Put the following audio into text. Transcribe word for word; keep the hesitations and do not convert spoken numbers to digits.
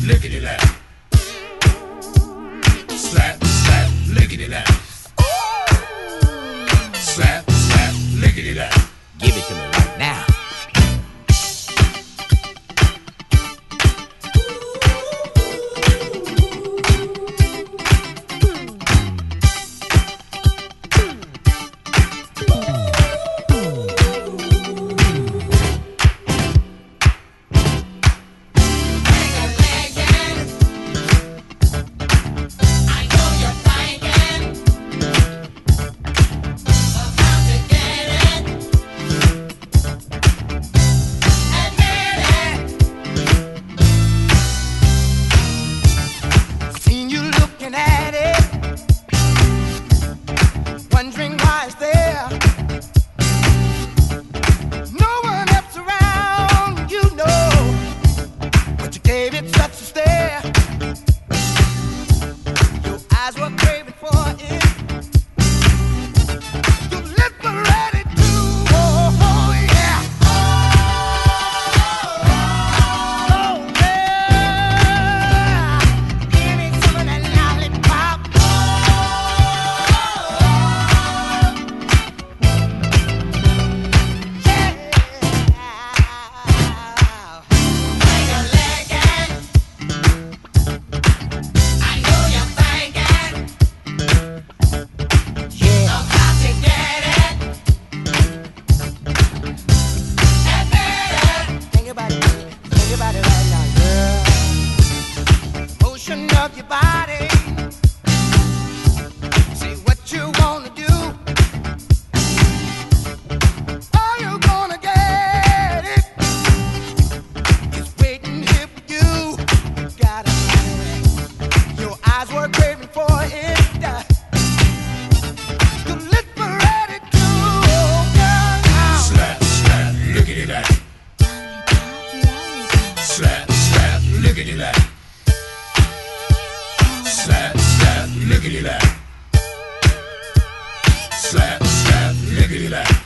lickety that. Slap, slap, lickety that. Slap, slap, lickety that. Give it to me right now. Wondering why it's there. No one else around, you know, but you gave it such a stare. Your eyes were craving for it. Your lips were ready to. Oh, oh yeah. Oh, yeah. Give me some of that lollipop. Of your body, say what you wanna do. All you're gonna get it is waiting here for you. Gotta have it. Your eyes were craving for it. Your lips were ready to. Oh, girl, now. Slap, slap, lickety that. Slap, slap, lickety that. Slap, slap, lickety that. Slap, slap, lickety that.